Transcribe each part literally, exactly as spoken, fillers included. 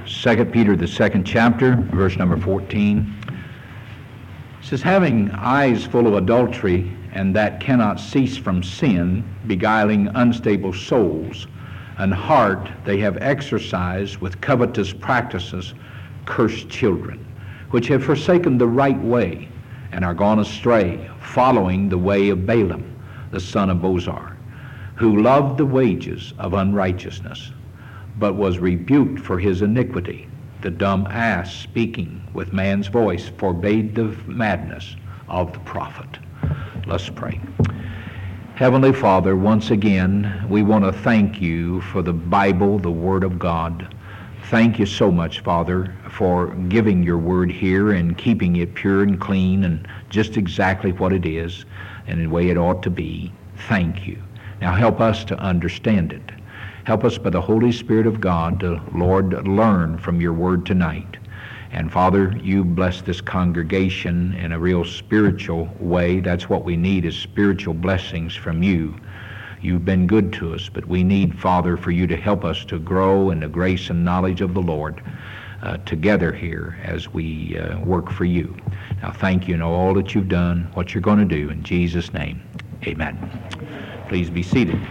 Second Peter, the second chapter, verse number fourteen. It says, having eyes full of adultery, and that cannot cease from sin, beguiling unstable souls, and heart they have exercised with covetous practices, cursed children, which have forsaken the right way, and are gone astray, following the way of Balaam, the son of Bosor, who loved the wages of unrighteousness, but was rebuked for his iniquity. The dumb ass, speaking with man's voice, forbade the madness of the prophet. Let's pray. Heavenly Father, once again, we want to thank you for the Bible, the Word of God. Thank you so much, Father, for giving your Word here and keeping it pure and clean and just exactly what it is and the way it ought to be. Thank you. Now help us to understand it. Help us by the Holy Spirit of God to, Lord, learn from your Word tonight. And Father, you bless this congregation in a real spiritual way. That's what we need, is spiritual blessings from you. You've been good to us, but we need, Father, for you to help us to grow in the grace and knowledge of the Lord uh, together here as we uh, work for you. Now thank you in all that you've done, what you're going to do. In Jesus' name, amen. Please be seated.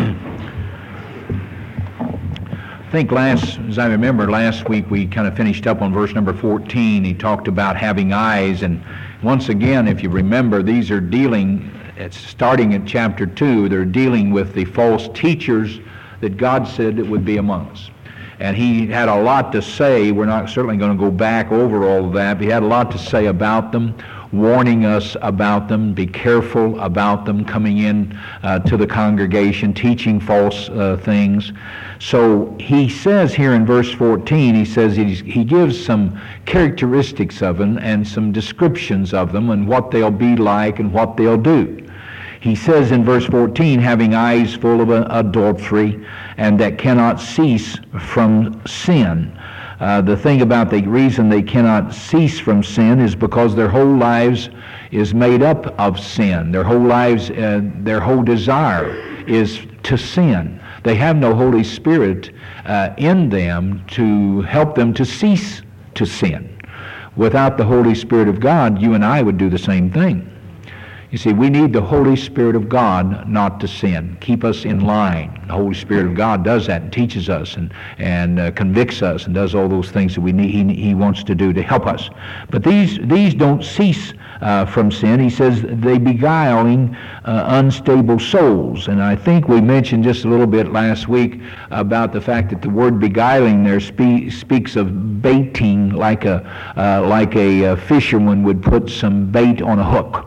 I think last, as I remember, last week we kind of finished up on verse number fourteen. He talked about having eyes, and once again, if you remember, these are dealing, it's starting at chapter two, they're dealing with the false teachers that God said that would be among us. And he had a lot to say. We're not certainly going to go back over all of that, but he had a lot to say about them, warning us about them, be careful about them coming in uh, to the congregation, teaching false uh, things. So he says here in verse fourteen, he says he's, he gives some characteristics of them and some descriptions of them and what they'll be like and what they'll do. He says in verse fourteen, having eyes full of adultery, and that cannot cease from sin. Uh, the thing about the reason they cannot cease from sin is because their whole lives is made up of sin. Their whole lives, uh, their whole desire is to sin. They have no Holy Spirit uh, in them to help them to cease to sin. Without the Holy Spirit of God, you and I would do the same thing. You see, we need the Holy Spirit of God not to sin. Keep us in line. The Holy Spirit of God does that and teaches us and, and uh, convicts us and does all those things that we need, he, he wants to do to help us. But these, these don't cease uh, from sin. He says they beguiling uh, unstable souls. And I think we mentioned just a little bit last week about the fact that the word beguiling there spe- speaks of baiting, like a, uh, like a, a fisherman would put some bait on a hook.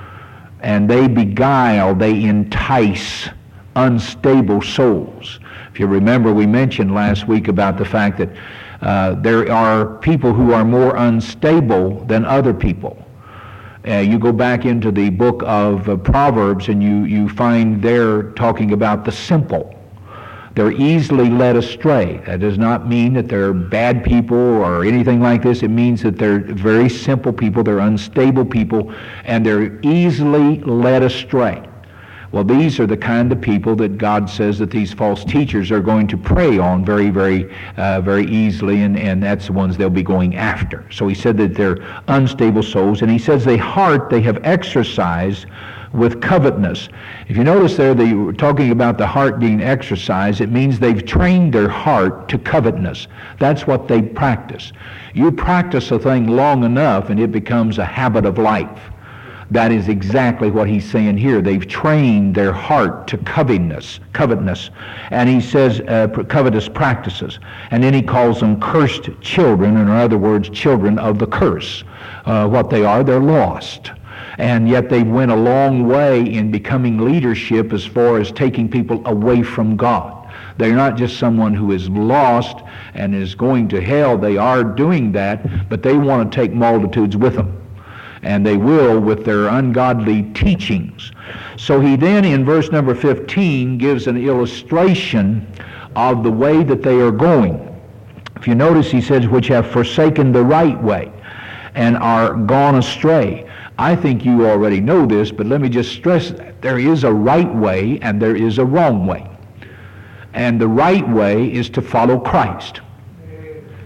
And they beguile, they entice unstable souls. If you remember, we mentioned last week about the fact that uh, there are people who are more unstable than other people. Uh, you go back into the book of uh, Proverbs and you, you find there talking about the simple. They're easily led astray. That does not mean that they're bad people or anything like this. It means that they're very simple people, they're unstable people, and they're easily led astray. Well, these are the kind of people that God says that these false teachers are going to prey on very, very, uh, very easily, and, and that's the ones they'll be going after. So he said that they're unstable souls, and he says they heart they have exercised with covetousness. If you notice there, they were talking about the heart being exercised. It means they've trained their heart to covetousness. That's what they practice. You practice a thing long enough and it becomes a habit of life. That is exactly what he's saying here. They've trained their heart to covetousness, covetousness. And he says uh, covetous practices. And then he calls them cursed children, or in other words, children of the curse. Uh, what they are, they're lost. And yet they went a long way in becoming leadership as far as taking people away from God. They're not just someone who is lost and is going to hell. They are doing that, but they want to take multitudes with them. And they will with their ungodly teachings. So he then, in verse number fifteen, gives an illustration of the way that they are going. If you notice, he says, which have forsaken the right way and are gone astray. I think you already know this, but let me just stress that. There is a right way and there is a wrong way. And the right way is to follow Christ.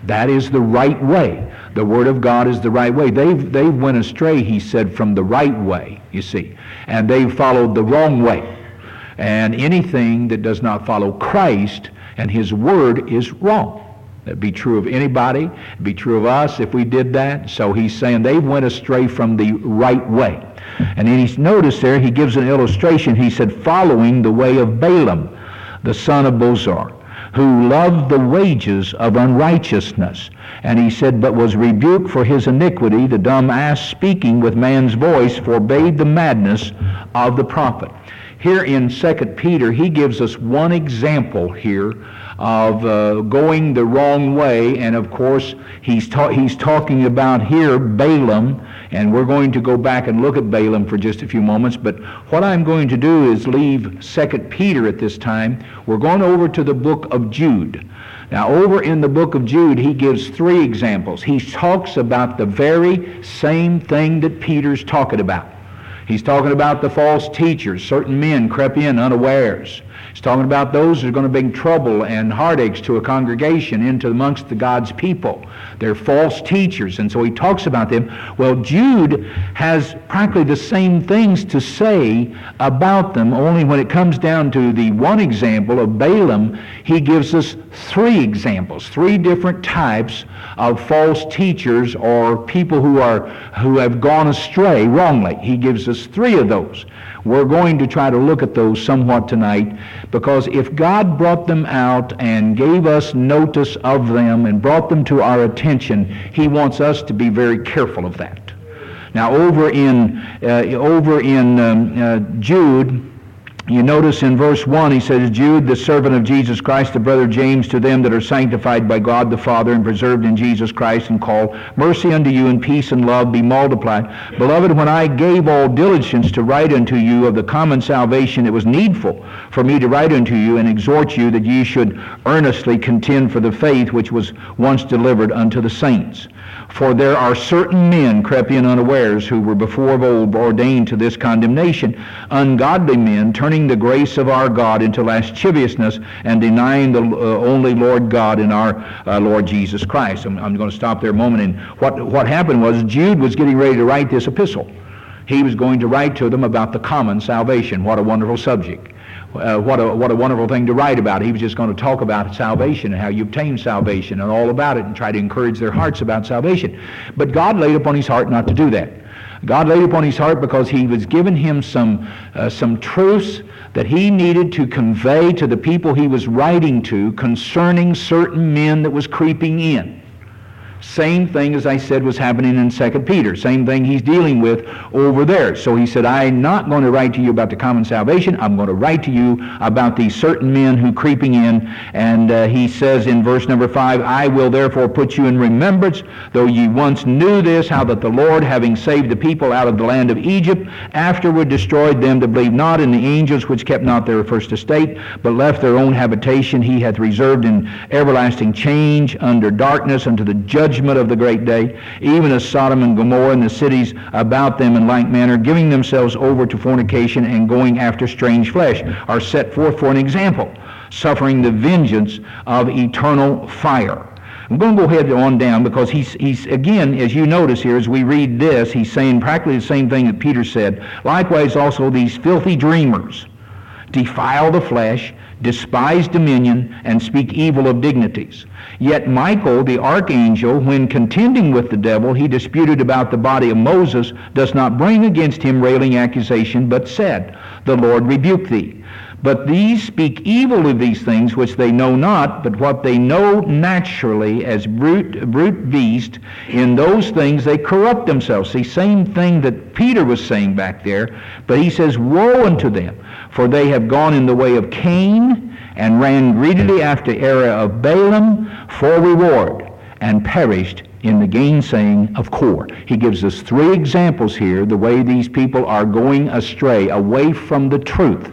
That is the right way. The Word of God is the right way. They've, they've went astray, he said, from the right way, you see. And they've followed the wrong way. And anything that does not follow Christ and His Word is wrong. That'd be true of anybody. It'd be true of us if we did that. So he's saying they went astray from the right way. And then he's noticed there, he gives an illustration. He said, following the way of Balaam, the son of Bosor, who loved the wages of unrighteousness. And he said, but was rebuked for his iniquity. The dumb ass, speaking with man's voice, forbade the madness of the prophet. Here in Second Peter, he gives us one example here of uh, going the wrong way. And of course, he's, ta- he's talking about here Balaam. And we're going to go back and look at Balaam for just a few moments. But what I'm going to do is leave Second Peter at this time. We're going over to the book of Jude. Now, over in the book of Jude, he gives three examples. He talks about the very same thing that Peter's talking about. He's talking about the false teachers. Certain men crept in unawares. He's talking about those who are going to bring trouble and heartaches to a congregation into amongst the God's people. They're false teachers, and so he talks about them. Well, Jude has practically the same things to say about them, only when it comes down to the one example of Balaam, he gives us three examples, three different types of false teachers or people who are who have gone astray wrongly. He gives us three of those. We're going to try to look at those somewhat tonight, because if God brought them out and gave us notice of them and brought them to our attention, He wants us to be very careful of that. Now, over in uh, over in um, uh, Jude, you notice in verse one, he says, Jude, the servant of Jesus Christ, the brother James, to them that are sanctified by God the Father and preserved in Jesus Christ and called, mercy unto you and peace and love be multiplied. Beloved, when I gave all diligence to write unto you of the common salvation, it was needful for me to write unto you and exhort you that ye should earnestly contend for the faith which was once delivered unto the saints. For there are certain men crept in unawares, who were before of old ordained to this condemnation, ungodly men, turning the grace of our God into lasciviousness and denying the uh, only Lord God and our uh, Lord Jesus Christ. I'm, I'm going to stop there a moment. And what, what happened was Jude was getting ready to write this epistle. He was going to write to them about the common salvation. What a wonderful subject. Uh, what a what a wonderful thing to write about. He was just going to talk about salvation and how you obtain salvation and all about it and try to encourage their hearts about salvation. But God laid upon his heart not to do that. God laid upon his heart because he was giving him some uh, some truths that he needed to convey to the people he was writing to concerning certain men that was creeping in. Same thing, as I said, was happening in Second Peter. Same thing he's dealing with over there. So he said, I'm not going to write to you about the common salvation. I'm going to write to you about these certain men who creeping in. And uh, he says in verse number five, I will therefore put you in remembrance, though ye once knew this, how that the Lord, having saved the people out of the land of Egypt, afterward destroyed them that believed not in the angels, which kept not their first estate, but left their own habitation, he hath reserved in everlasting change under darkness unto the judgment of the great day, even as Sodom and Gomorrah and the cities about them in like manner, giving themselves over to fornication and going after strange flesh, are set forth for an example, suffering the vengeance of eternal fire. I'm going to go ahead on down, because he's, he's again, as you notice here, as we read this, he's saying practically the same thing that Peter said. Likewise also these filthy dreamers defile the flesh, despise dominion, and speak evil of dignities. Yet Michael, the archangel, when contending with the devil, he disputed about the body of Moses, does not bring against him railing accusation, but said, the Lord rebuke thee. But these speak evil of these things which they know not, but what they know naturally as brute, brute beast, in those things they corrupt themselves. The same thing that Peter was saying back there, but he says, woe unto them, for they have gone in the way of Cain, and ran greedily after error of Balaam for reward, and perished in the gainsaying of Kor. He gives us three examples here, the way these people are going astray, away from the truth.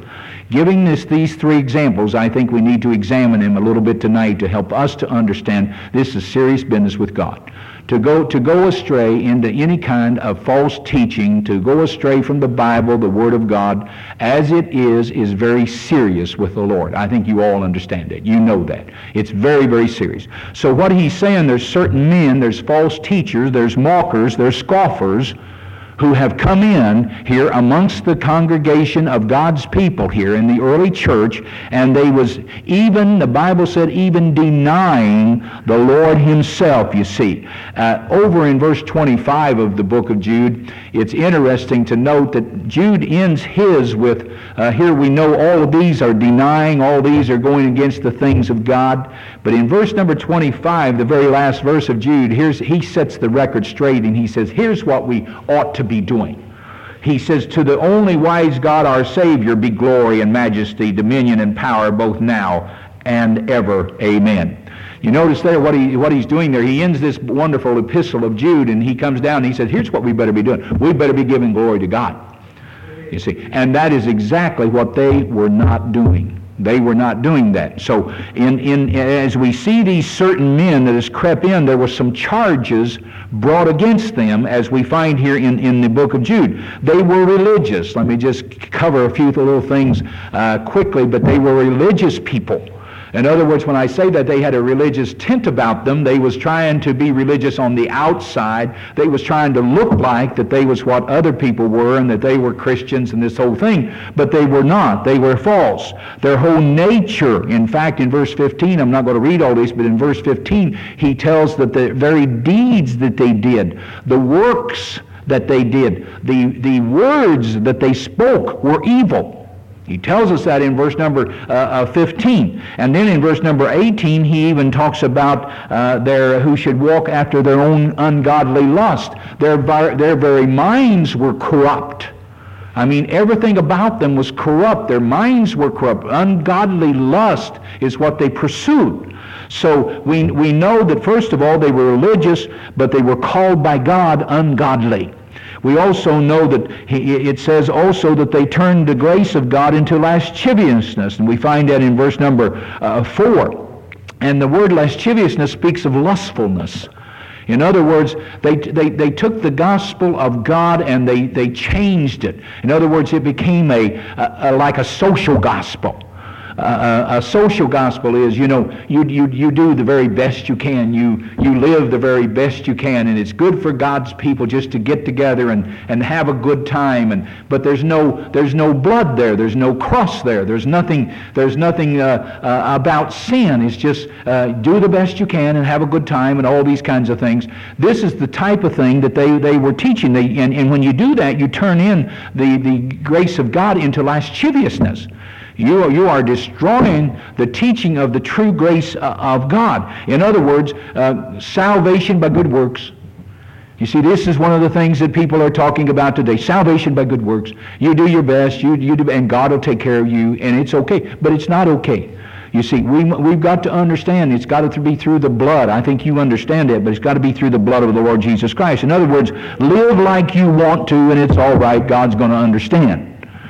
Giving us these three examples, I think we need to examine them a little bit tonight to help us to understand this is serious business with God. To go, to go astray into any kind of false teaching, to go astray from the Bible, the Word of God, as it is, is very serious with the Lord. I think you all understand that. You know that. It's very, very serious. So what he's saying, there's certain men, there's false teachers, there's mockers, there's scoffers, who have come in here amongst the congregation of God's people here in the early church, and they was even, the Bible said, even denying the Lord himself, you see. Uh, over in verse twenty-five of the book of Jude, it's interesting to note that Jude ends his with, uh, here we know all of these are denying, all these are going against the things of God. But in verse number twenty-five, the very last verse of Jude, here's, he sets the record straight, and he says, here's what we ought to be doing. He says, to the only wise God our Savior be glory and majesty, dominion and power, both now and ever. Amen. You notice there what he what he's doing there. He ends this wonderful epistle of Jude, and he comes down and he says, here's what we better be doing. We better be giving glory to God. You see, and that is exactly what they were not doing. They were not doing that. So in, in as we see these certain men that has crept in, there were some charges brought against them, as we find here in, in the book of Jude. They were religious. Let me just cover a few little things uh, quickly, but they were religious people. In other words, when I say that they had a religious tint about them, they was trying to be religious on the outside. They was trying to look like that they was what other people were and that they were Christians and this whole thing. But they were not. They were false. Their whole nature, in fact, in verse fifteen, I'm not going to read all these, but in verse fifteen, he tells that the very deeds that they did, the works that they did, the, the words that they spoke were evil. He tells us that in verse number uh, uh, fifteen. And then in verse number eighteen, he even talks about uh, their who should walk after their own ungodly lust. Their, their very minds were corrupt. I mean, everything about them was corrupt. Their minds were corrupt. Ungodly lust is what they pursued. So we, we know that, first of all, they were religious, but they were called by God ungodly. We also know that he, it says also that they turned the grace of God into lasciviousness, and we find that in verse number uh, four. And the word lasciviousness speaks of lustfulness. In other words, they, they, they took the gospel of God and they, they changed it. In other words, it became a, a, a like a social gospel. Uh, a, a social gospel is, you know, you, you you do the very best you can. You you live the very best you can, and it's good for God's people just to get together and, and have a good time. And but there's no there's no blood there. There's no cross there. There's nothing there's nothing uh, uh, about sin. It's just uh, do the best you can and have a good time and all these kinds of things. This is the type of thing that they, they were teaching. They, and, and when you do that, you turn in the, the grace of God into lasciviousness. You are, you are destroying the teaching of the true grace uh, of God. In other words, uh, salvation by good works. You see, this is one of the things that people are talking about today. Salvation by good works. You do your best, you, you do, and God will take care of you, and it's okay. But it's not okay. You see, we, we've got to understand it's got to be through the blood. I think you understand it, but it's got to be through the blood of the Lord Jesus Christ. In other words, live like you want to, and it's all right. God's going to understand.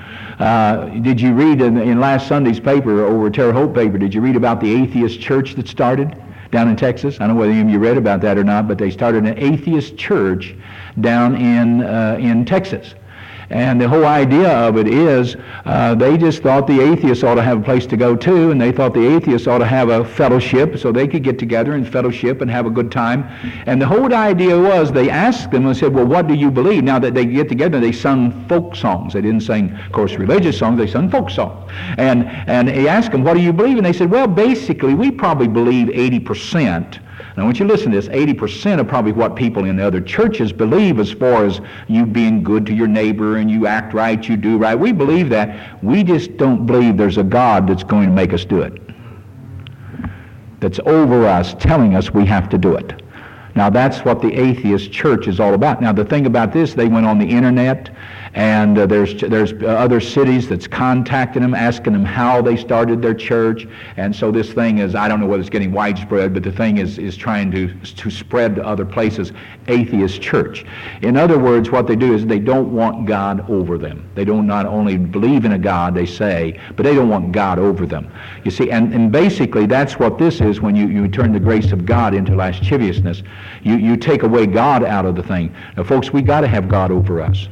Uh, did you read in, in last Sunday's paper, over Terre Haute paper, did you read about the atheist church that started down in Texas? I don't know whether any of you read about that or not, but they started an atheist church down in uh, in Texas. And the whole idea of it is uh, they just thought the atheists ought to have a place to go to, and they thought the atheists ought to have a fellowship so they could get together and fellowship and have a good time. And the whole idea was they asked them and said, well, what do you believe? Now that they get together, they sung folk songs. They didn't sing, of course, religious songs. They sung folk songs. And, and he asked them, what do you believe? And they said, well, basically, we probably believe eighty percent. Now, I want you to listen to this. eighty percent of probably what people in the other churches believe as far as you being good to your neighbor and you act right, you do right. We believe that. We just don't believe there's a God that's going to make us do it. That's over us, telling us we have to do it. Now that's what the atheist church is all about. Now the thing about this, they went on the internet, and uh, there's there's uh, other cities that's contacting them, asking them how they started their church, and so this thing is, I don't know whether it's getting widespread, but the thing is is trying to to spread to other places, atheist church. In other words, what they do is they don't want God over them. They don't not only believe in a God, they say, but they don't want God over them. You see, and, and basically that's what this is when you, you turn the grace of God into lasciviousness. You, you take away God out of the thing. Now, folks, we got to have God over us.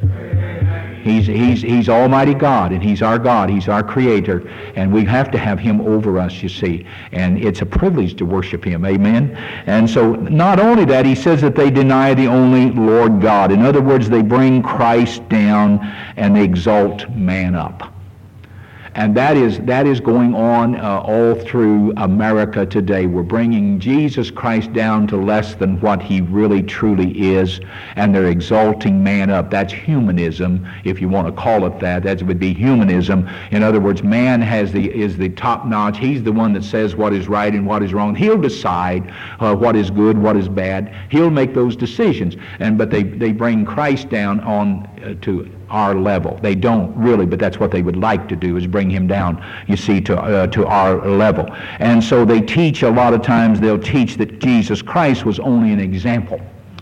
He's, he's, he's Almighty God, and He's our God. He's our Creator, and we have to have Him over us, you see. And it's a privilege to worship Him, amen? And so, not only that, He says that they deny the only Lord God. In other words, they bring Christ down and they exalt man up. And that is that is going on uh, all through America today. We're bringing Jesus Christ down to less than what He really truly is, and they're exalting man up. That's humanism, if you want to call it that. That would be humanism. In other words, man has the is the top notch. He's the one that says what is right and what is wrong. He'll decide uh, what is good, what is bad. He'll make those decisions. And but they they bring Christ down on uh, to our level. They don't really, but that's what they would like to do, is bring Him down, you see, to uh, to our level. And so they teach, a lot of times they'll teach that Jesus Christ was only an example.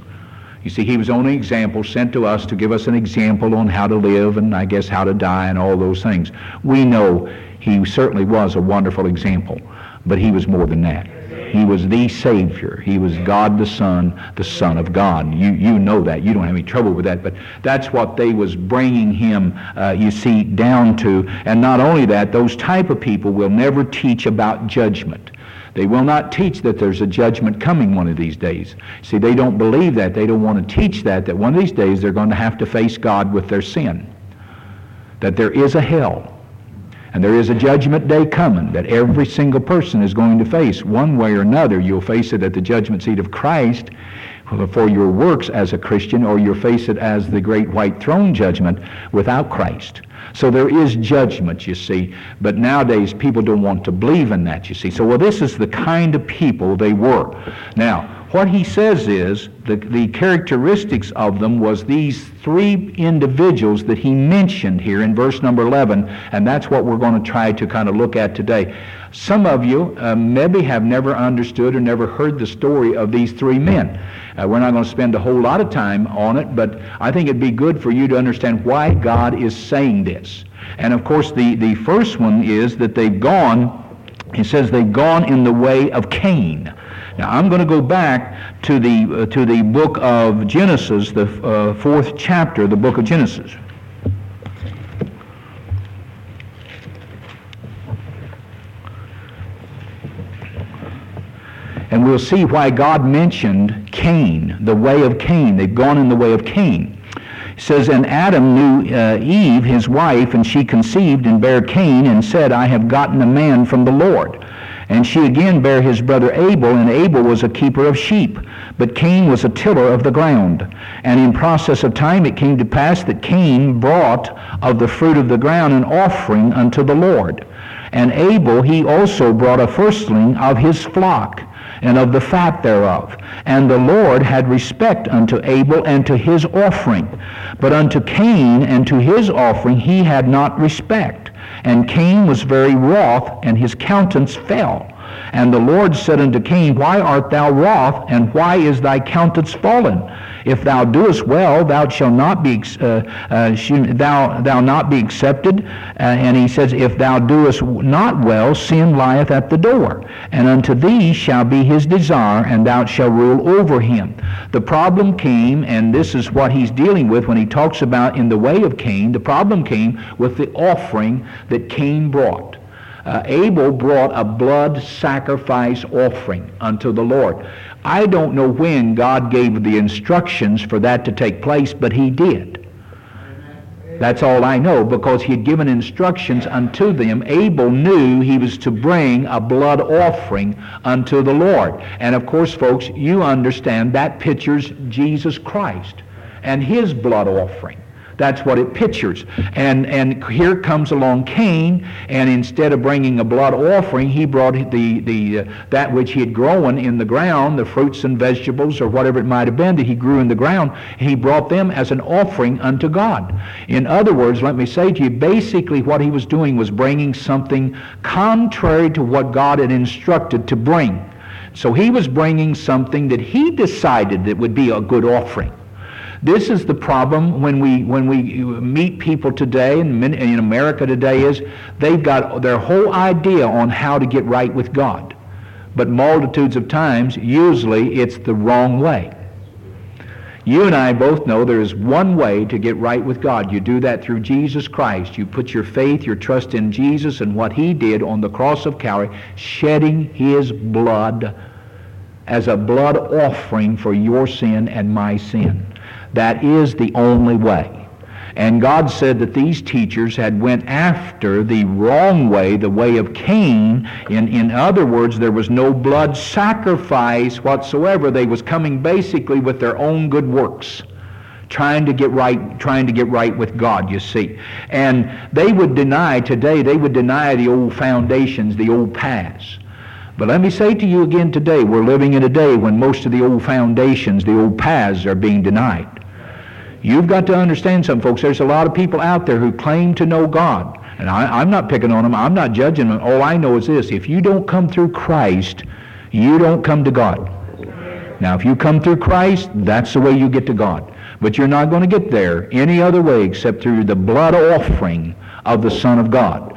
You see, He was only an example sent to us to give us an example on how to live and I guess how to die and all those things. We know He certainly was a wonderful example, but He was more than that. He was the Savior. He was God the Son, the Son of God. You you know that. You don't have any trouble with that. But that's what they was bringing Him, uh, you see, down to. And not only that, those type of people will never teach about judgment. They will not teach that there's a judgment coming one of these days. See, they don't believe that. They don't want to teach that, that one of these days they're going to have to face God with their sin. That there is a hell. And there is a judgment day coming that every single person is going to face. One way or another, you'll face it at the judgment seat of Christ for your works as a Christian, or you'll face it as the great white throne judgment without Christ. So there is judgment, you see. But nowadays, people don't want to believe in that, you see. So, well, this is the kind of people they were. Now, what he says is, the, the characteristics of them was these three individuals that he mentioned here in verse number eleven, and that's what we're going to try to kind of look at today. Some of you uh, maybe have never understood or never heard the story of these three men. Uh, we're not going to spend a whole lot of time on it, but I think it'd be good for you to understand why God is saying this. And of course, the, the first one is that they've gone, he says they've gone in the way of Cain. Now, I'm going to go back to the uh, to the book of Genesis, the uh, fourth chapter of the book of Genesis. And we'll see why God mentioned Cain, the way of Cain. They've gone in the way of Cain. It says, and Adam knew uh, Eve, his wife, and she conceived and bare Cain, and said, I have gotten a man from the Lord. And she again bare his brother Abel, and Abel was a keeper of sheep, but Cain was a tiller of the ground. And in process of time it came to pass that Cain brought of the fruit of the ground an offering unto the Lord. And Abel he also brought a firstling of his flock, and of the fat thereof. And the Lord had respect unto Abel and to his offering. But unto Cain and to his offering he had not respect. And Cain was very wroth, and his countenance fell. And the Lord said unto Cain, Why art thou wroth, and why is thy countenance fallen? If thou doest well, thou shalt not be uh, uh, thou thou not be accepted. Uh, and he says, If thou doest not well, sin lieth at the door, and unto thee shall be his desire, and thou shalt rule over him. The problem came, and this is what he's dealing with when he talks about in the way of Cain. The problem came with the offering that Cain brought. Uh, Abel brought a blood sacrifice offering unto the Lord. I don't know when God gave the instructions for that to take place, but he did. That's all I know, because he had given instructions unto them. Abel knew he was to bring a blood offering unto the Lord. And of course, folks, you understand that pictures Jesus Christ and his blood offering. That's what it pictures. And and here comes along Cain, and instead of bringing a blood offering, he brought the the uh, that which he had grown in the ground, the fruits and vegetables or whatever it might have been that he grew in the ground. He brought them as an offering unto God. In other words, let me say to you, basically what he was doing was bringing something contrary to what God had instructed to bring. So he was bringing something that he decided that would be a good offering. This is the problem when we when we meet people today, and in America today, is they've got their whole idea on how to get right with God. But multitudes of times, usually it's the wrong way. You and I both know there is one way to get right with God. You do that through Jesus Christ. You put your faith, your trust in Jesus and what he did on the cross of Calvary, shedding his blood as a blood offering for your sin and my sin. That is the only way. And God said that these teachers had went after the wrong way, the way of Cain. In, in other words, there was no blood sacrifice whatsoever. They was coming basically with their own good works, trying to get right, trying to get right with God, you see. And they would deny today, they would deny the old foundations, the old paths. But let me say to you again today, we're living in a day when most of the old foundations, the old paths are being denied. You've got to understand something, folks. There's a lot of people out there who claim to know God. And I, I'm not picking on them. I'm not judging them. All I know is this. If you don't come through Christ, you don't come to God. Now, if you come through Christ, that's the way you get to God. But you're not going to get there any other way except through the blood offering of the Son of God.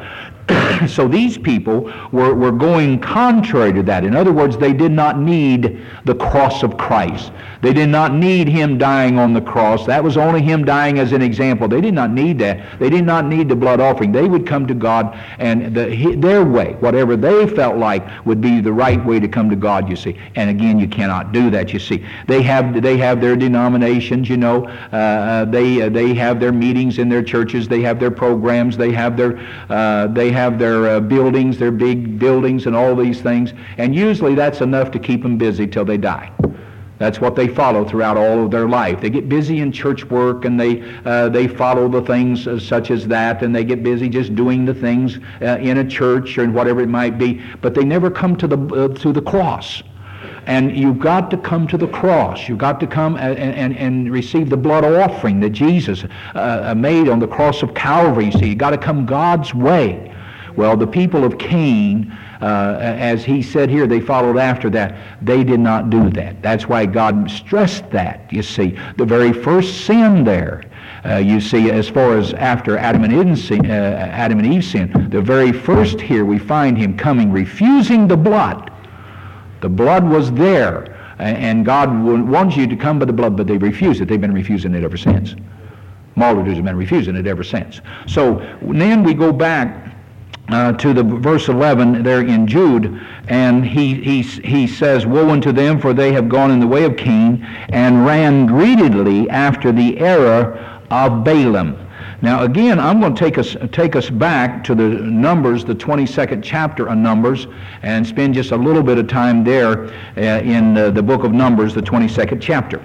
So these people were, were going contrary to that. In other words, they did not need the cross of Christ. They did not need him dying on the cross. That was only him dying as an example. They did not need that. They did not need the blood offering. They would come to God and the, their way, whatever they felt like would be the right way to come to God, you see. And again, you cannot do that, you see. They have they have their denominations, you know. Uh, they uh, they have their meetings in their churches. They have their programs. They have their uh, they have their uh, buildings, their big buildings and all these things. And usually that's enough to keep them busy till they die. That's what they follow throughout all of their life. They get busy in church work, and they uh, they follow the things uh, such as that, and they get busy just doing the things uh, in a church or whatever it might be. But they never come to the uh, to the cross. And you've got to come to the cross. You've got to come and, and, and receive the blood offering that Jesus uh, made on the cross of Calvary. You see, you've got to come God's way. Well, the people of Cain, uh, as he said here, they followed after that. They did not do that. That's why God stressed that, you see. The very first sin there, uh, you see, as far as after Adam and Eve sin, uh, Adam and Eve sin, the very first here we find him coming, refusing the blood. The blood was there, and God wants you to come by the blood, but they refused it. They've been refusing it ever since. Multitudes have been refusing it ever since. So then we go back Uh, to the verse eleven there in Jude, and he, he he says, "Woe unto them, for they have gone in the way of Cain, and ran greedily after the error of Balaam." Now again, I'm going to take us take us back to the Numbers, the twenty-second chapter of Numbers, and spend just a little bit of time there uh, in uh, the book of Numbers, the twenty-second chapter.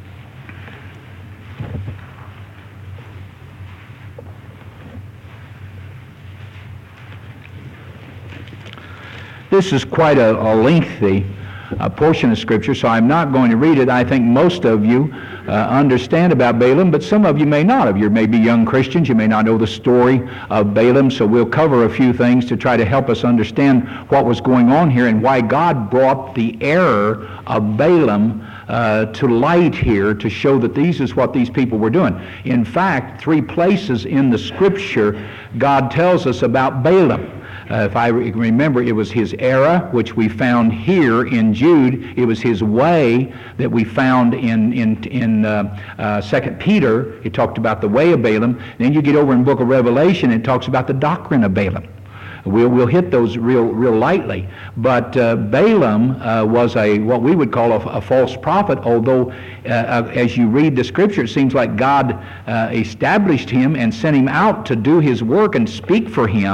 This is quite a, a lengthy uh, portion of Scripture, so I'm not going to read it. I think most of you uh, understand about Balaam, but some of you may not. Of you may be young Christians. You may not know the story of Balaam, so we'll cover a few things to try to help us understand what was going on here and why God brought the error of Balaam uh, to light here to show that these is what these people were doing. In fact, three places in the Scripture God tells us about Balaam. Uh, if I re- remember, it was his error, which we found here in Jude. It was his way that we found in in in uh, uh, Second Peter. It talked about the way of Balaam. Then you get over in the book of Revelation, it talks about the doctrine of Balaam. We'll we'll hit those real real lightly. But uh, Balaam uh, was a what we would call a, a false prophet. Although, uh, as you read the Scripture, it seems like God uh, established him and sent him out to do his work and speak for him.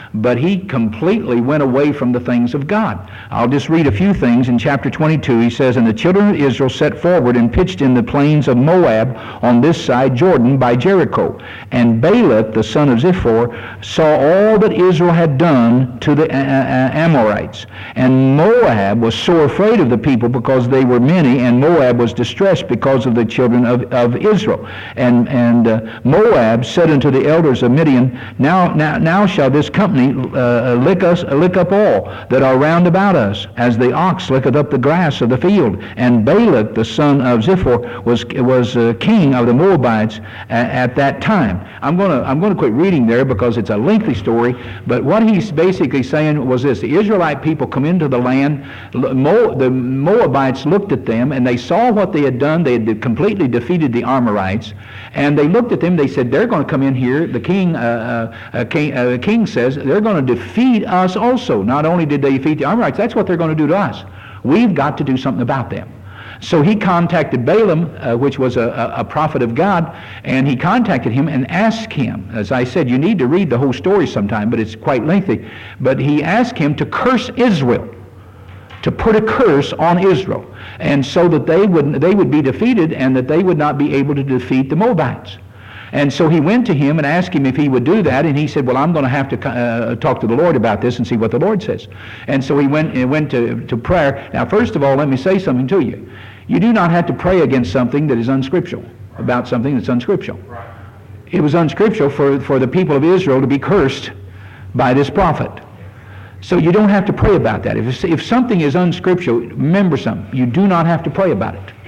but he completely went away from the things of God. I'll just read a few things. In chapter twenty-two, he says, "And the children of Israel set forward and pitched in the plains of Moab on this side Jordan by Jericho. And Balak, the son of Ziphor, saw all that Israel had done to the Amorites. And Moab was sore afraid of the people because they were many, and Moab was distressed because of the children of, of Israel. And, and uh, Moab said unto the elders of Midian, Now, now, now shall this company uh, lick us, lick up all that are round about us, as the ox licketh up the grass of the field. And Balak, the son of Ziphor, was was uh, king of the Moabites at, at that time." I'm going to I'm going to quit reading there because it's a lengthy story. But what he's basically saying was this: the Israelite people come into the land. Mo, the Moabites looked at them and they saw what they had done. They had completely defeated the Amorites, and they looked at them. They said, "They're going to come in here." The king, uh, uh, king, uh, king says, "They're going to defeat us also." Not only did they defeat the Amorites, that's what they're going to do to us. We've got to do something about them. So he contacted Balaam, uh, which was a, a, a prophet of God, and he contacted him and asked him, as I said, you need to read the whole story sometime, but it's quite lengthy, but he asked him to curse Israel, to put a curse on Israel, and so that they would, they would be defeated and that they would not be able to defeat the Moabites. And so he went to him and asked him if he would do that, and he said, well, I'm going to have to uh, talk to the Lord about this and see what the Lord says. And so he went, uh, went to, to prayer. Now, first of all, let me say something to you. You do not have to pray against something that is unscriptural, about something that's unscriptural. Right. It was unscriptural for, for the people of Israel to be cursed by this prophet. So you don't have to pray about that. If, if something is unscriptural, remember something. You do not have to pray about it.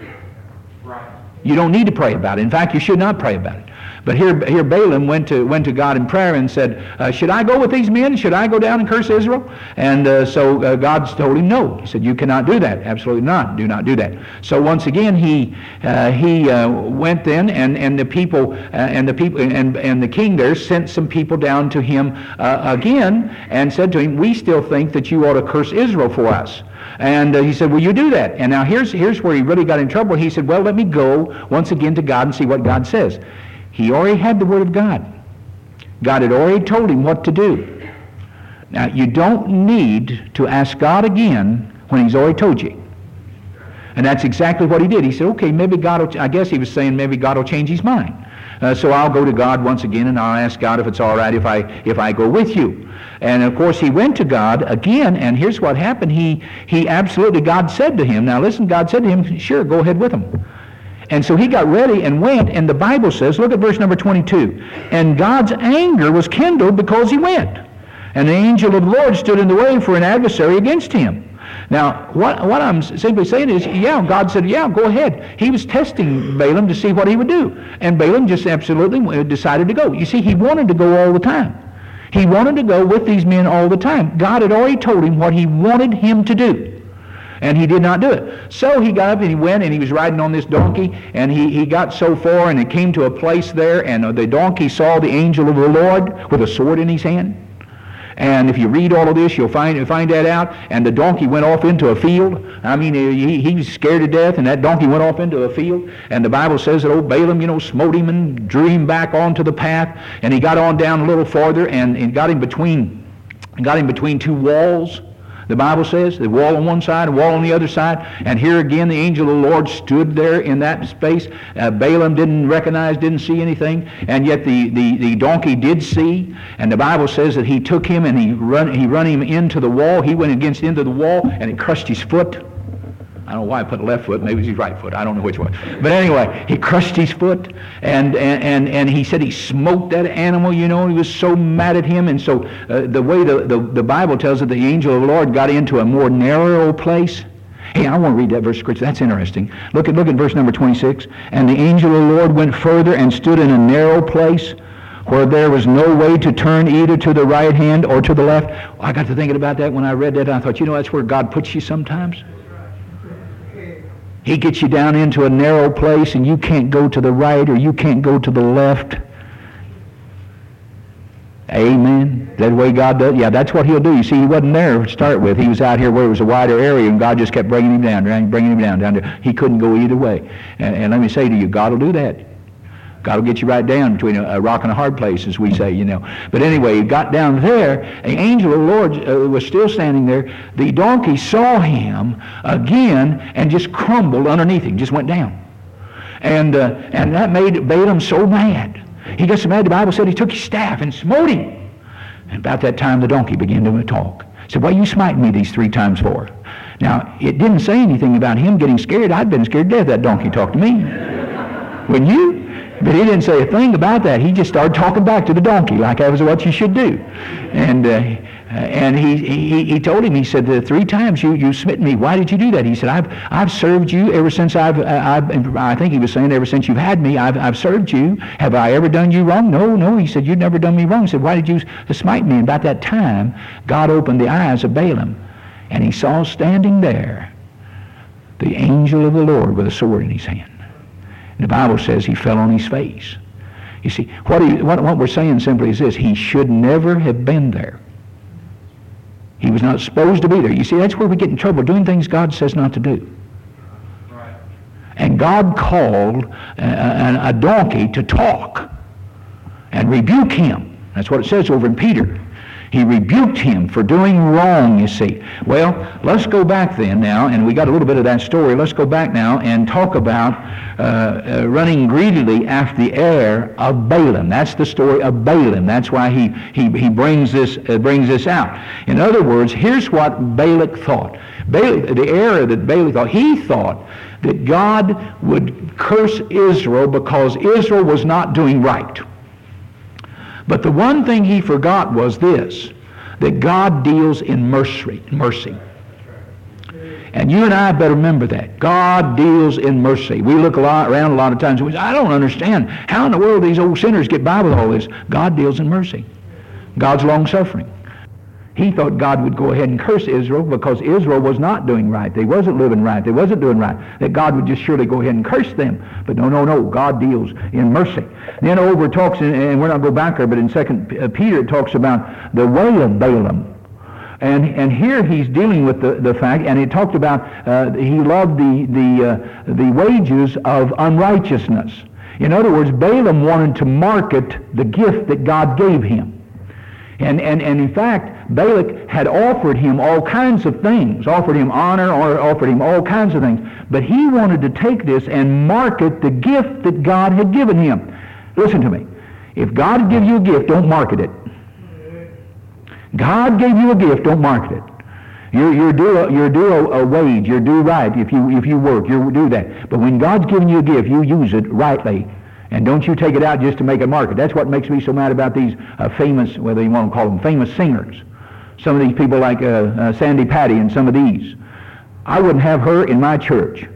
You don't need to pray about it. In fact, you should not pray about it. But here, here Balaam went to went to God in prayer and said, uh, should I go with these men? Should I go down and curse Israel? And uh, so uh, God told him no. He said, you cannot do that. Absolutely not. Do not do that. So once again, he uh, he uh, went then, and and the people uh, and the people and and the king there sent some people down to him uh, again and said to him, we still think that you ought to curse Israel for us. And uh, he said, will you do that? And now here's here's where he really got in trouble. He said, well, let me go once again to God and see what God says. He already had the Word of God. God had already told him what to do. Now, you don't need to ask God again when He's already told you. And that's exactly what he did. He said, okay, maybe God will, ch-. I guess he was saying maybe God will change his mind. Uh, so I'll go to God once again, and I'll ask God if it's all right if I if I go with you. And of course he went to God again, and here's what happened. He he absolutely, God said to him, now listen, God said to him, sure, go ahead with him. And so he got ready and went, and the Bible says, look at verse number twenty-two, and God's anger was kindled because he went. And the angel of the Lord stood in the way for an adversary against him. Now, what, what I'm simply saying is, yeah, God said, yeah, go ahead. He was testing Balaam to see what he would do. And Balaam just absolutely decided to go. You see, he wanted to go all the time. He wanted to go with these men all the time. God had already told him what he wanted him to do. And he did not do it. So he got up and he went, and he was riding on this donkey, and he, he got so far, and it came to a place there, and the donkey saw the angel of the Lord with a sword in his hand. And if you read all of this, you'll find find that out. And the donkey went off into a field. I mean, he, he was scared to death, and that donkey went off into a field. And the Bible says that old Balaam, you know, smote him and drew him back onto the path. And he got on down a little farther, and, and got him between got him between two walls. The Bible says, the wall on one side, a wall on the other side. And here again, the angel of the Lord stood there in that space. Uh, Balaam didn't recognize, didn't see anything. And yet the, the, the donkey did see. And the Bible says that he took him and he run, he run him into the wall. He went against into the wall, and it crushed his foot. I don't know why I put left foot. Maybe it was his right foot. I don't know which one. But anyway, he crushed his foot, and and and, and he said he smote that animal, you know, and he was so mad at him. And so uh, the way the, the, the Bible tells it, the angel of the Lord got into a more narrow place. Hey, I want to read that verse of Scripture. That's interesting. Look at, look at verse number twenty-six. And the angel of the Lord went further and stood in a narrow place where there was no way to turn either to the right hand or to the left. I got to thinking about that when I read that. I thought, you know, that's where God puts you sometimes. He gets you down into a narrow place, and you can't go to the right or you can't go to the left. Amen. That way God does. Yeah, that's what he'll do. You see, he wasn't there to start with. He was out here where it was a wider area, and God just kept bringing him down, bringing him down, down there. He couldn't go either way. And, and let me say to you, God will do that. God will get you right down between a, a rock and a hard place, as we say, you know. But anyway, he got down there. An angel of the Lord uh, was still standing there. The donkey saw him again and just crumbled underneath him, just went down. And uh, and that made Balaam so mad. He got so mad, the Bible said he took his staff and smote him. And about that time, the donkey began to talk. He said, "What are you smiting me these three times for?" Now, it didn't say anything about him getting scared. I'd been scared to death that donkey talked to me. Wouldn't you? But he didn't say a thing about that. He just started talking back to the donkey like that was what you should do. And uh, and he, he he told him, he said, "The three times you you smitten me. Why did you do that?" He said, "I've I've served you ever since I've I've I think he was saying ever since you've had me. I've I've served you. Have I ever done you wrong?" "No, no." He said, "You've never done me wrong." He said, "Why did you smite me?" And about that time, God opened the eyes of Balaam, and he saw standing there the angel of the Lord with a sword in his hand. And the Bible says he fell on his face. You see, what, he, what, what we're saying simply is this: he should never have been there. He was not supposed to be there. You see, that's where we get in trouble, doing things God says not to do. Right. And God called a, a, a donkey to talk and rebuke him. That's what it says over in Peter. He rebuked him for doing wrong, you see. Well, let's go back then now, and we got a little bit of that story. Let's go back now and talk about uh, uh, running greedily after the heir of Balaam. That's the story of Balaam. That's why he he, he brings this uh, brings this out. In other words, here's what Balak thought. Balak, the heir that Balak thought, he thought that God would curse Israel because Israel was not doing right. But the one thing he forgot was this, that God deals in mercy. mercy. And you and I better remember that. God deals in mercy. We look a lot, around a lot of times and we say, "I don't understand. How in the world these old sinners get by with all this?" God deals in mercy. God's long-suffering. He thought God would go ahead and curse Israel because Israel was not doing right. They wasn't living right. They wasn't doing right. That God would just surely go ahead and curse them. But no, no, no. God deals in mercy. Then over talks, and we're not going to go back there, but in Second Peter it talks about the way of Balaam. And and here he's dealing with the, the fact, and he talked about uh, he loved the the uh, the wages of unrighteousness. In other words, Balaam wanted to market the gift that God gave him. And, and, and in fact, Balak had offered him all kinds of things, offered him honor, or offered him all kinds of things. But he wanted to take this and market the gift that God had given him. Listen to me. If God gave you a gift, don't market it. God gave you a gift, don't market it. You're, you're due, a, you're due a, a wage, you're due right if you, if you work, you're due that. But when God's given you a gift, you use it rightly. And don't you take it out just to make a market. That's what makes me so mad about these uh, famous, whether you want to call them famous singers. Some of these people like uh, uh, Sandy Patty and some of these. I wouldn't have her in my church.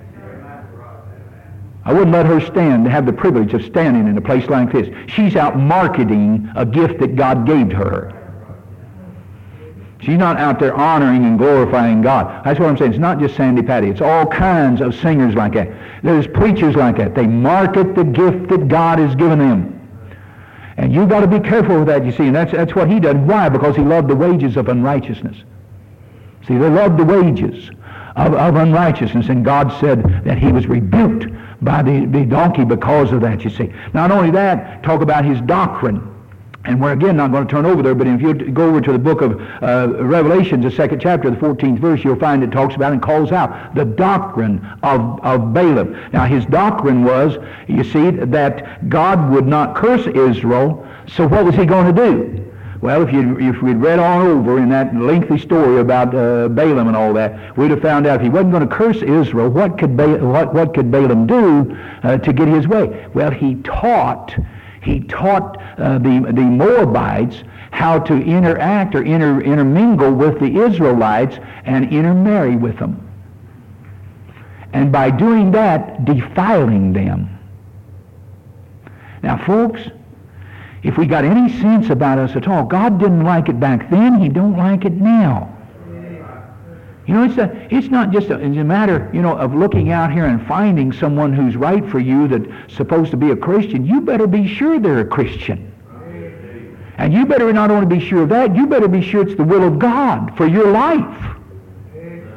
I wouldn't let her stand, have the privilege of standing in a place like this. She's out marketing a gift that God gave to her. She's not out there honoring and glorifying God. That's what I'm saying. It's not just Sandy Patty. It's all kinds of singers like that. There's preachers like that. They market the gift that God has given them. And you've got to be careful with that, you see. And that's, that's what he did. Why? Because he loved the wages of unrighteousness. See, they loved the wages of, of unrighteousness. And God said that he was rebuked by the, the donkey because of that, you see. Not only that, talk about his doctrine. And we're again not going to turn over there, but if you go over to the book of uh, Revelation, the second chapter, the fourteenth verse, you'll find it talks about and calls out the doctrine of, of Balaam. Now his doctrine was, you see, that God would not curse Israel, so what was he going to do? Well, if you if we'd read on over in that lengthy story about uh, Balaam and all that, we'd have found out if he wasn't going to curse Israel, what could ba- what what could Balaam do uh, to get his way? Well, he taught he taught uh, the the Moabites how to interact or inter, intermingle with the Israelites and intermarry with them, and by doing that, defiling them. Now, folks, if we got any sense about us at all, God didn't like it back then. He don't like it now. You know, it's a, it's not just a, it's a matter, you know, of looking out here and finding someone who's right for you that's supposed to be a Christian. You better be sure they're a Christian. And you better not only be sure of that, you better be sure it's the will of God for your life.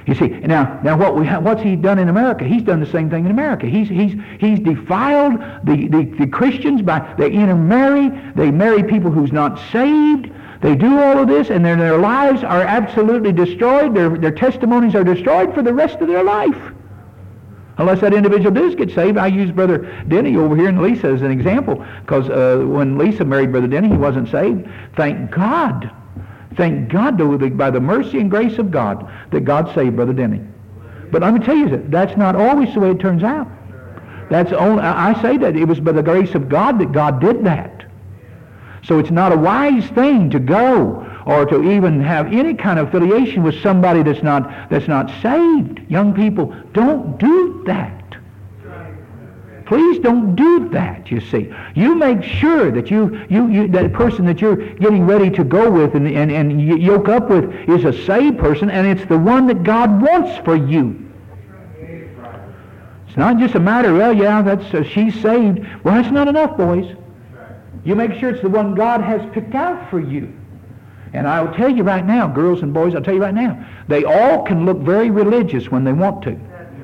You see, now, now what we ha- what's he done in America? He's done the same thing in America. He's he's he's defiled the, the, the Christians by they intermarry. They marry people who's not saved. They do all of this, and their their lives are absolutely destroyed. Their their testimonies are destroyed for the rest of their life. Unless that individual does get saved. I use Brother Denny over here and Lisa as an example, because uh, when Lisa married Brother Denny, he wasn't saved. Thank God. Thank God, though, by the mercy and grace of God, that God saved Brother Denny. But let me tell you, that's not always the way it turns out. That's only, I say that it was by the grace of God that God did that. So it's not a wise thing to go or to even have any kind of affiliation with somebody that's not that's not saved. Young people, don't do that. Please don't do that, you see. You make sure that you, you, you that person that you're getting ready to go with and, and, and yoke up with is a saved person, and it's the one that God wants for you. It's not just a matter, well, yeah, that's uh, she's saved. Well, that's not enough, boys. You make sure it's the one God has picked out for you. And I'll tell you right now, girls and boys, I'll tell you right now, they all can look very religious when they want to.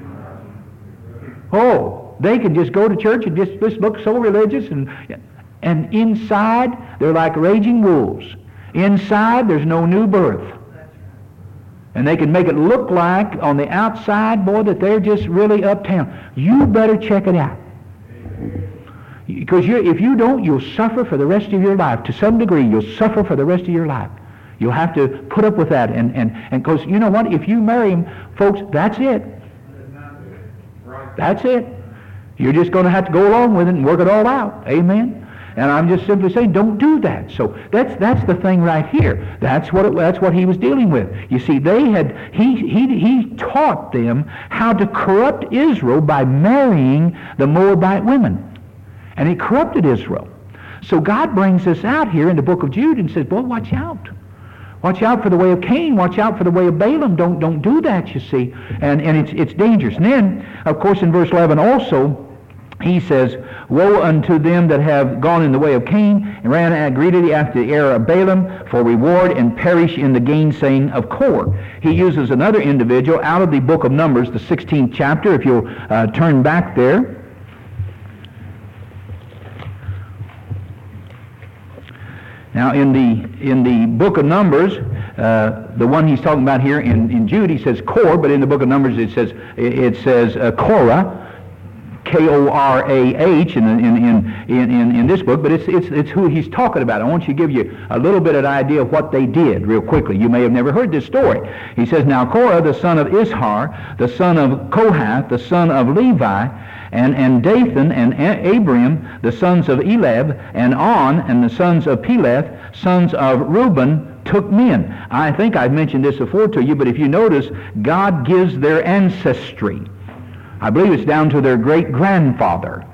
Oh, they can just go to church and just, just look so religious, and and inside they're like raging wolves. Inside there's no new birth. And they can make it look like on the outside, boy, that they're just really uptown. You better check it out. Because you, if you don't, you'll suffer for the rest of your life. To some degree, you'll suffer for the rest of your life. You'll have to put up with that. And and and because you know what? If you marry him, folks, that's it. That's it. You're just going to have to go along with it and work it all out. Amen? And I'm just simply saying, don't do that. So that's that's the thing right here. That's what it, that's what he was dealing with. You see, they had he he he taught them how to corrupt Israel by marrying the Moabite women. And he corrupted Israel. So God brings us out here in the book of Jude and says, boy, watch out. Watch out for the way of Cain. Watch out for the way of Balaam. Don't don't do that, you see. And and it's it's dangerous. And then, of course, in verse eleven also, he says, woe unto them that have gone in the way of Cain, and ran greedily after the error of Balaam, for reward, and perish in the gainsaying of Kor. He uses another individual out of the book of Numbers, the sixteenth chapter, if you'll uh, turn back there. Now, in the in the book of Numbers, uh, the one he's talking about here in, in Jude, he says Kor, but in the book of Numbers it says it says uh, Korah, K O R A H in, in in in in this book, but it's it's it's who he's talking about. I want you to give you a little bit of an idea of what they did, real quickly. You may have never heard this story. He says, now Korah, the son of Ishar, the son of Kohath, the son of Levi, And, and Dathan and Abiram, the sons of Elab, and On, and the sons of Peleth, sons of Reuben, took men. I think I've mentioned this before to you, but if you notice, God gives their ancestry. I believe it's down to their great-grandfather.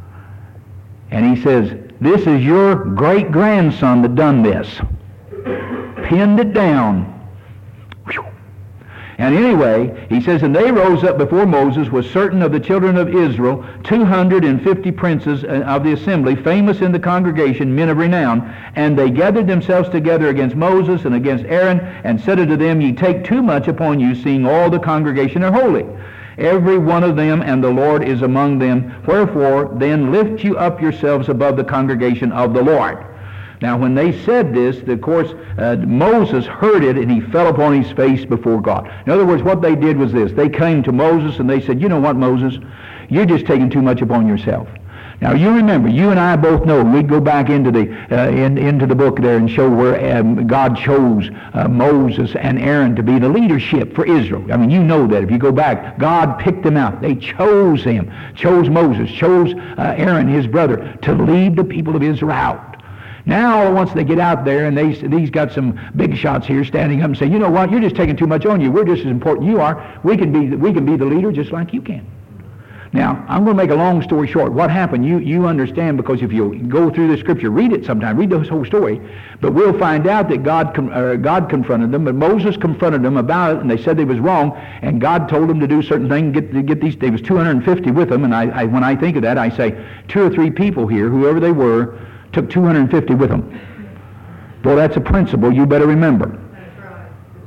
And he says, this is your great-grandson that done this. Pinned it down. Whew. And anyway, he says, and they rose up before Moses with certain of the children of Israel, two hundred fifty princes of the assembly, famous in the congregation, men of renown. And they gathered themselves together against Moses and against Aaron, and said unto them, ye take too much upon you, seeing all the congregation are holy. Every one of them, and the Lord is among them. Wherefore, then lift you up yourselves above the congregation of the Lord. Now, when they said this, of course, uh, Moses heard it, and he fell upon his face before God. In other words, what they did was this. They came to Moses, and they said, you know what, Moses? You're just taking too much upon yourself. Now, you remember, you and I both know, we go back into the uh, in, into the book there and show where um, God chose uh, Moses and Aaron to be the leadership for Israel. I mean, you know that. If you go back, God picked them out. They chose him, chose Moses, chose uh, Aaron, his brother, to lead the people of Israel out. Now, once they get out there, and they these got some big shots here standing up and say, you know what, you're just taking too much on you. We're just as important you are. We can be we can be the leader just like you can. Now, I'm going to make a long story short. What happened, you you understand, because if you go through the scripture, read it sometime, read the whole story, but we'll find out that God uh, God confronted them, but Moses confronted them about it, and they said they was wrong, and God told them to do certain things, get get these, there was two hundred fifty with them, and I, I when I think of that, I say, two or three people here, whoever they were, took two hundred fifty with them. Boy, that's a principle you better remember.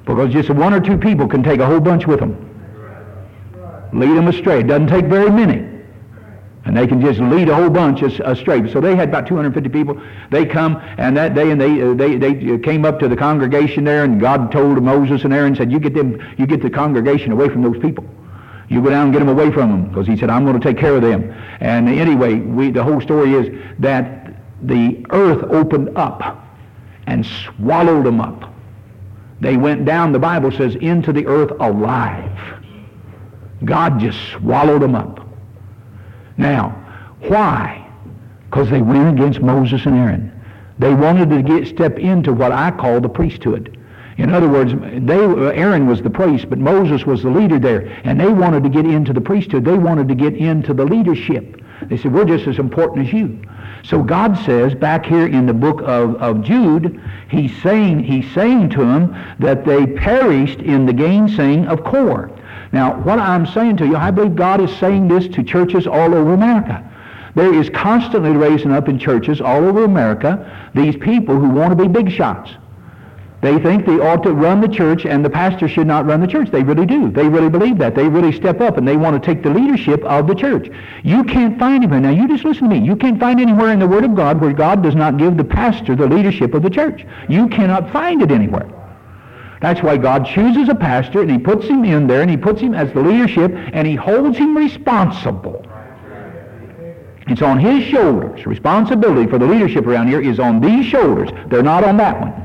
Because just one or two people can take a whole bunch with them. Lead them astray. It doesn't take very many. And they can just lead a whole bunch astray. So they had about two hundred fifty people. They come, and that day, and they uh, they they came up to the congregation there, and God told Moses and Aaron, said, "You get them, you get the congregation away from those people. You go down and get them away from them," because He said, "I'm going to take care of them." And anyway, we the whole story is that the earth opened up and swallowed them up. They went down, the Bible says, into the earth alive. God just swallowed them up. Now, why? Because they went against Moses and Aaron. They wanted to get step into what I call the priesthood. In other words, they, Aaron was the priest, but Moses was the leader there, and they wanted to get into the priesthood. They wanted to get into the leadership. They said, "We're just as important as you." So God says back here in the book of, of Jude, he's saying, he's saying to them that they perished in the gainsaying of Kor. Now, what I'm saying to you, I believe God is saying this to churches all over America. There is constantly raising up in churches all over America these people who want to be big shots. They think they ought to run the church, and the pastor should not run the church. They really do. They really believe that. They really step up, and they want to take the leadership of the church. You can't find anywhere. Now, you just listen to me. You can't find anywhere in the Word of God where God does not give the pastor the leadership of the church. You cannot find it anywhere. That's why God chooses a pastor, and He puts him in there, and He puts him as the leadership, and He holds him responsible. It's on his shoulders. Responsibility for the leadership around here is on these shoulders. They're not on that one.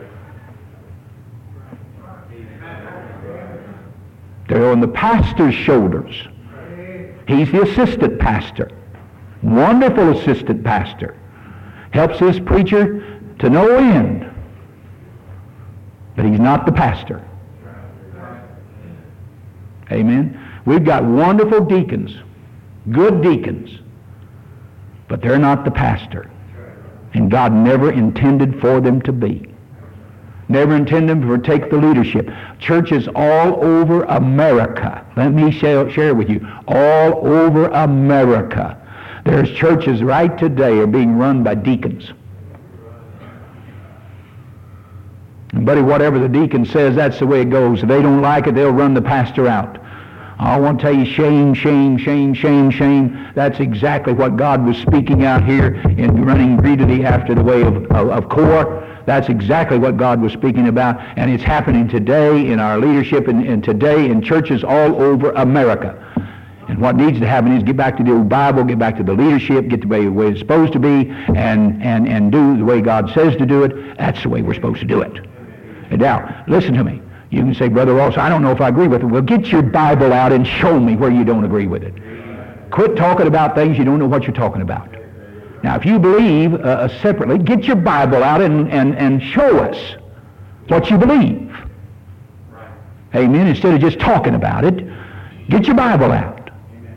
They're on the pastor's shoulders. He's the assistant pastor. Wonderful assistant pastor. Helps his preacher to no end. But he's not the pastor. Amen. We've got wonderful deacons. Good deacons. But they're not the pastor. And God never intended for them to be. Never intended to take the leadership. Churches all over America, let me share, share with you, all over America, there's churches right today are being run by deacons. And buddy, whatever the deacon says, that's the way it goes. If they don't like it, they'll run the pastor out. I want to tell you, shame, shame, shame, shame, shame. That's exactly what God was speaking out here in running greedily after the way of, of, of Kor. That's exactly what God was speaking about, and it's happening today in our leadership and, and today in churches all over America. And what needs to happen is get back to the old Bible, get back to the leadership, get the way, the way it's supposed to be, and, and, and do the way God says to do it. That's the way we're supposed to do it. And now, listen to me. You can say, "Brother Ross, I don't know if I agree with it." Well, get your Bible out and show me where you don't agree with it. Quit talking about things you don't know what you're talking about. Now, if you believe uh, separately, get your Bible out and, and, and show us what you believe. Amen. Instead of just talking about it, get your Bible out.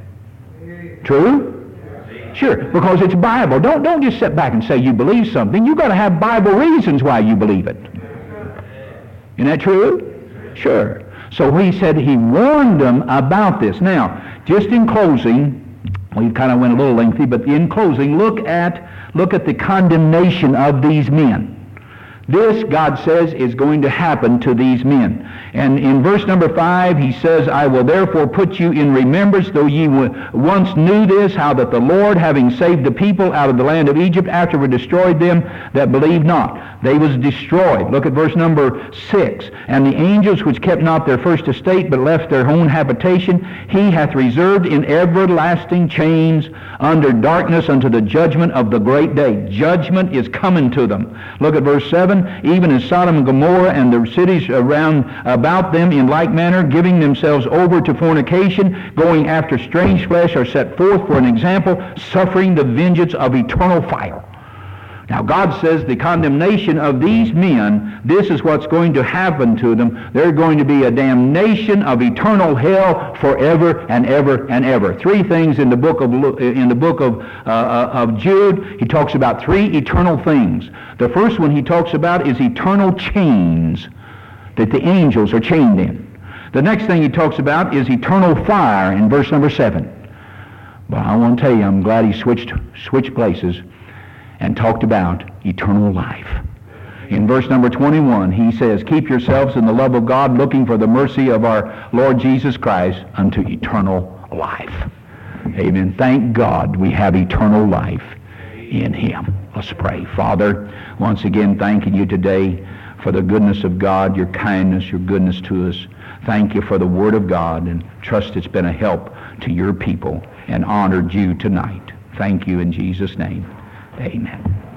True? Sure, because it's Bible. Don't, don't just sit back and say you believe something. You've got to have Bible reasons why you believe it. Isn't that true? Sure. So he said he warned them about this. Now, just in closing, we kind of went a little lengthy, but in closing, look at look at the condemnation of these men. This, God says, is going to happen to these men. And in verse number five, he says, "I will therefore put you in remembrance, though ye once knew this, how that the Lord, having saved the people out of the land of Egypt, afterward destroyed them that believed not. They was destroyed." Look at verse number six. "And the angels which kept not their first estate, but left their own habitation, he hath reserved in everlasting chains under darkness unto the judgment of the great day." Judgment is coming to them. Look at verse seven. "Even as Sodom and Gomorrah and the cities around about them in like manner, giving themselves over to fornication, going after strange flesh, are set forth for an example, suffering the vengeance of eternal fire." Now God says the condemnation of these men, this is what's going to happen to them. They're going to be a damnation of eternal hell forever and ever and ever. Three things in the book of in the book of uh, of Jude. He talks about three eternal things. The first one he talks about is eternal chains that the angels are chained in. The next thing he talks about is eternal fire in verse number seven. But I want to tell you, I'm glad he switched switched places and talked about eternal life. In verse number twenty-one, he says, keep yourselves in the love of God, looking for the mercy of our Lord Jesus Christ unto eternal life. Amen. Thank God we have eternal life in him. Let's pray. Father, once again thanking you today for the goodness of God, your kindness, your goodness to us. Thank you for the Word of God, and trust it's been a help to your people and honored you tonight. Thank you in Jesus' name. Amen.